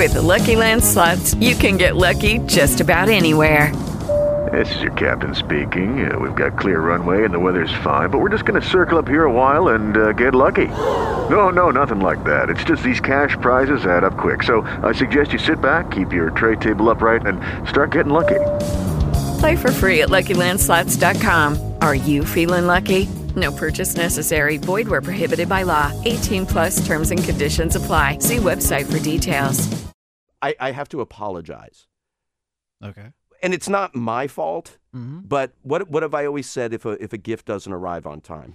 With the Lucky Land Slots, you can get lucky just about anywhere. This is your captain speaking. We've got clear runway and the weather's fine, but we're just going to circle up here a while and get lucky. No, nothing like that. It's just these cash prizes add up quick. So I suggest you sit back, keep your tray table upright, and start getting lucky. Play for free at LuckyLandSlots.com. Are you feeling lucky? No purchase necessary. Void where prohibited by law. 18 plus terms and conditions apply. See website for details. I have to apologize. Okay. And it's not my fault, but what have I always said if a gift doesn't arrive on time?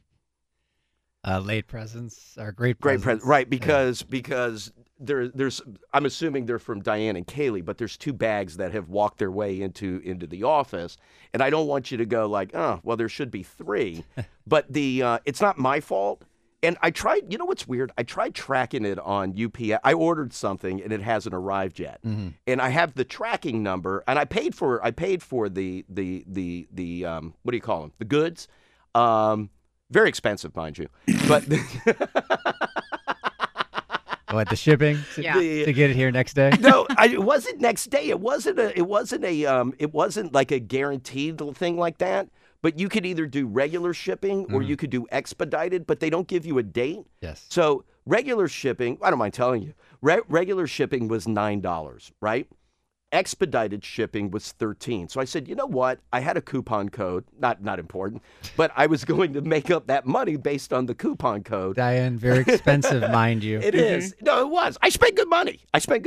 Late presents are great presents. Right, because there's I'm assuming they're from Diane and Kaylee, but there's 2 bags that have walked their way into the office, and I don't want you to go like, oh, well, there should be 3, but it's not my fault. And I tried, you know what's weird? I tried tracking it on UPS. I ordered something and it hasn't arrived yet. Mm-hmm. And I have the tracking number, and I paid for the what do you call them? The goods. Very expensive, mind you. But what, the shipping to get it here next day? No, it wasn't next day. It wasn't like a guaranteed thing like that. But you could either do regular shipping or you could do expedited, but they don't give you a date. Yes. So regular shipping, I don't mind telling you, regular shipping was $9, right? Expedited shipping was $13. So I said, you know what? I had a coupon code, not important, but I was going to make up that money based on the coupon code. Diane, very expensive, mind you. It is. No, it was. I spent good money.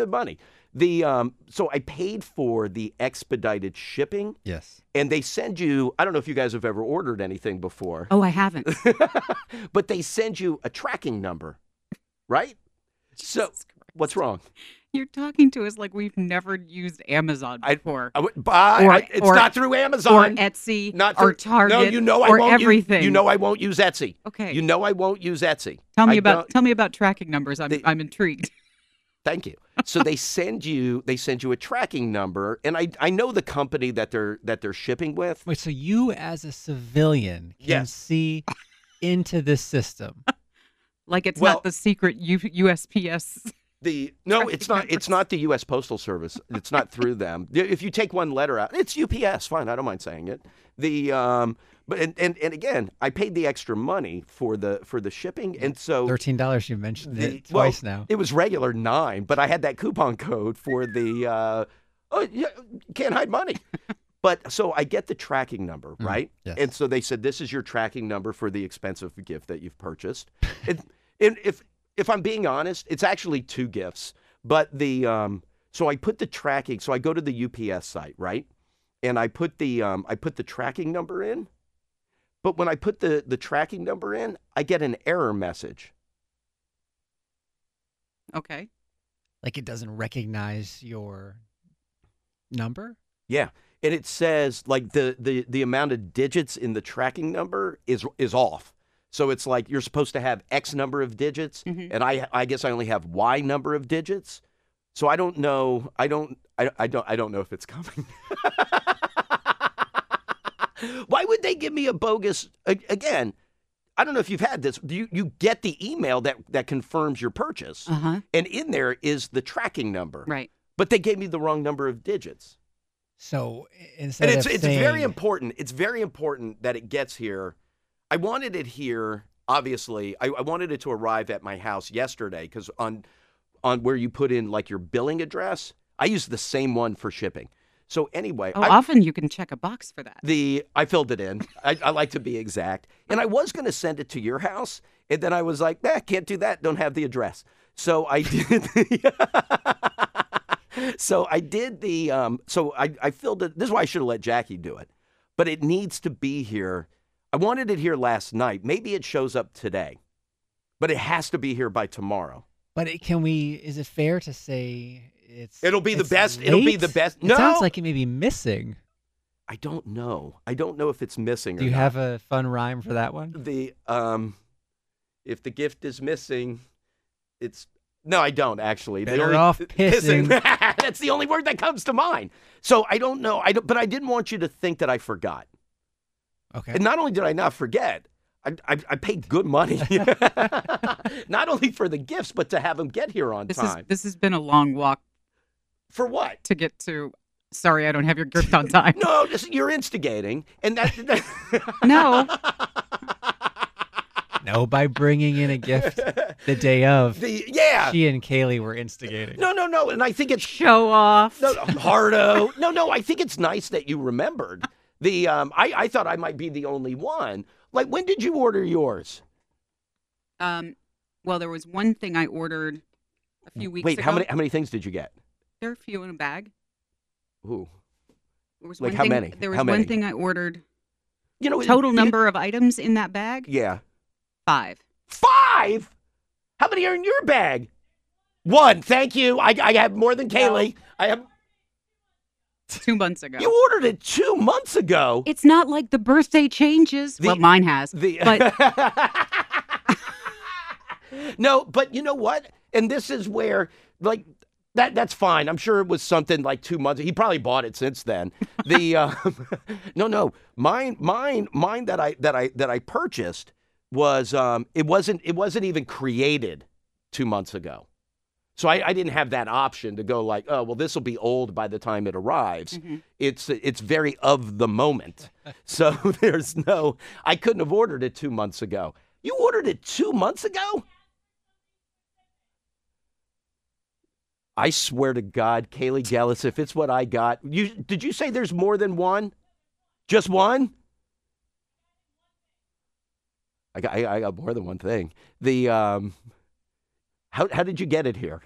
So I paid for the expedited shipping. Yes. And they send you, I don't know if you guys have ever ordered anything before. Oh, I haven't. But they send you a tracking number, right? So what's wrong? You're talking to us like we've never used Amazon before. It's not through Amazon. Or Etsy. Not or Target. No, you know I or won't everything. You know I won't use Etsy. Okay. You know I won't use Etsy. Tell me about tracking numbers. I'm intrigued. Thank you. So they send you a tracking number, and I know the company that they're shipping with. Wait, so you as a civilian can see into this system? Like it's not the secret USPS. It's not. It's not the U.S. Postal Service. It's not through them. If you take one letter out, it's UPS. Fine, I don't mind saying it. But again, I paid the extra money for the shipping, and so $13. You mentioned it twice now. It was regular $9, but I had that coupon code for the can't hide money. But so I get the tracking number, right? Yes. And so they said, this is your tracking number for the expensive gift that you've purchased. and if I'm being honest, it's actually 2 gifts. But so I put the tracking. So I go to the UPS site, right? And I put the tracking number in. But when I put the tracking number in, I get an error message. Okay. Like it doesn't recognize your number? Yeah. And it says like the amount of digits in the tracking number is off. So it's like you're supposed to have X number of digits, and I guess I only have Y number of digits. So I don't know. I don't know if it's coming. Why would they give me a bogus again? I don't know if you've had this. You get the email that confirms your purchase, and in there is the tracking number. Right. But they gave me the wrong number of digits. So instead of it's very important. It's very important that it gets here. I wanted it here. Obviously, I wanted it to arrive at my house yesterday because on where you put in like your billing address, I use the same one for shipping. So anyway, often you can check a box for that. I filled it in. I like to be exact, and I was going to send it to your house, and then I was like, can't do that. Don't have the address. So I did. So I did the. So I filled it. This is why I should have let Jackie do it, but it needs to be here. I wanted it here last night. Maybe it shows up today, but it has to be here by tomorrow. But is it fair to say it'll be the best? Late? It'll be the best. No, it sounds like it may be missing. I don't know. I don't know if it's missing. Do you have a fun rhyme for that one? If the gift is missing, it's no. I don't actually. Better off pissing. That's the only word that comes to mind. So I don't know. But I didn't want you to think that I forgot. Okay. And not only did I not forget, I paid good money, not only for the gifts, but to have them get here on time. This has been a long walk. For what? To get to. Sorry, I don't have your gift on time. No, you're instigating, and that No. No, by bringing in a gift the day of. She and Kaylee were instigating. No, and I think it's show off. No, Hardo. No, I think it's nice that you remembered. I thought I might be the only one. Like, when did you order yours? Well, there was one thing I ordered a few weeks ago. Wait, how many things did you get? There are a few in a bag. Ooh. There was like, one how thing, many? There was how one many? thing I ordered. Total number of items in that bag? Yeah. 5. 5? How many are in your bag? 1. Thank you. I have more than Kaylee. I have 2 months ago. You ordered it 2 months ago. It's not like the birthday changes. Well, mine has. But no, but you know what? And this is where, like, that's fine. I'm sure it was something like 2 months. He probably bought it since then. No, mine that I purchased was it wasn't even created 2 months ago. So I didn't have that option to go like, oh, well, this will be old by the time it arrives. Mm-hmm. It's very of the moment. So I couldn't have ordered it 2 months ago. You ordered it 2 months ago? I swear to God, Kaylee Gellis, if it's what I got, did you say there's more than one? Just one? I got more than one thing. How did you get it here?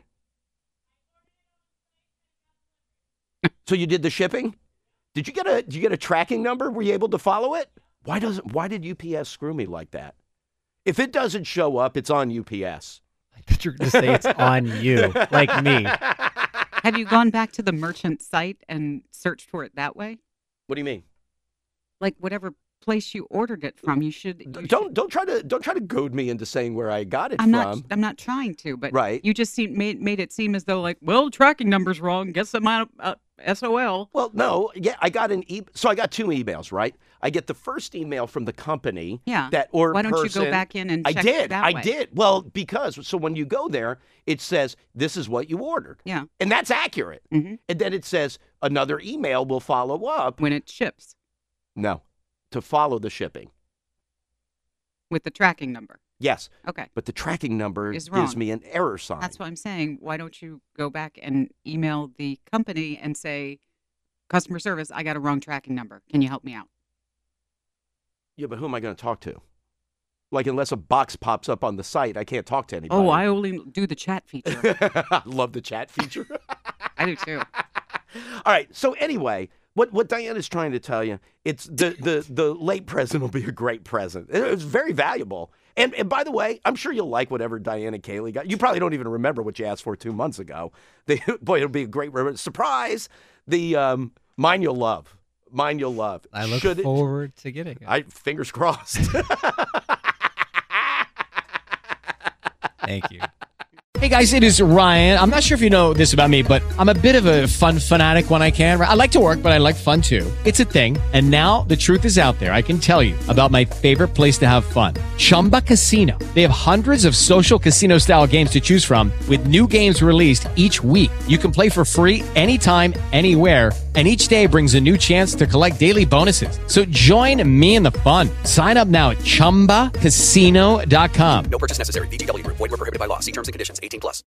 So you did the shipping? Did you get a tracking number? Were you able to follow it? Why did UPS screw me like that? If it doesn't show up, it's on UPS. I thought you were going to say it's on you, like me. Have you gone back to the merchant site and searched for it that way? What do you mean? Like whatever place you ordered it from, you should. Don't try to goad me into saying where I got it from. I'm not trying to, but right. You just made it seem as though like, well, tracking number's wrong. Guess I'm out SOL. Well, no, yeah, I got so I got 2 emails, right? I get the first email from the company. Yeah. Why don't you go back in and check it that way? I did. Well, because when you go there, it says this is what you ordered. Yeah. And that's accurate. Mm-hmm. And then it says another email will follow up when it ships. No, to follow the shipping. With the tracking number. Yes. Okay. But the tracking number is wrong. Gives me an error sign. That's what I'm saying. Why don't you go back and email the company and say, customer service, I got a wrong tracking number. Can you help me out? Yeah, but who am I going to talk to? Like, unless a box pops up on the site, I can't talk to anybody. Oh, I only do the chat feature. I love the chat feature. I do too. All right. So anyway, what Diana's trying to tell you, it's the late present will be a great present. It's very valuable. And by the way, I'm sure you'll like whatever Diana Kaylee got. You probably don't even remember what you asked for 2 months ago. Boy, it'll be a great surprise. Mine you'll love. Mine you'll love. I look forward to getting it. Fingers crossed. Thank you. Hey guys, it is Ryan. I'm not sure if you know this about me, but I'm a bit of a fun fanatic when I can. I like to work, but I like fun too. It's a thing. And now the truth is out there. I can tell you about my favorite place to have fun. Chumba Casino. They have hundreds of social casino style games to choose from with new games released each week. You can play for free anytime, anywhere. And each day brings a new chance to collect daily bonuses. So join me in the fun. Sign up now at ChumbaCasino.com. No purchase necessary. VGW Group. Void where prohibited by law. See terms and conditions. 18+.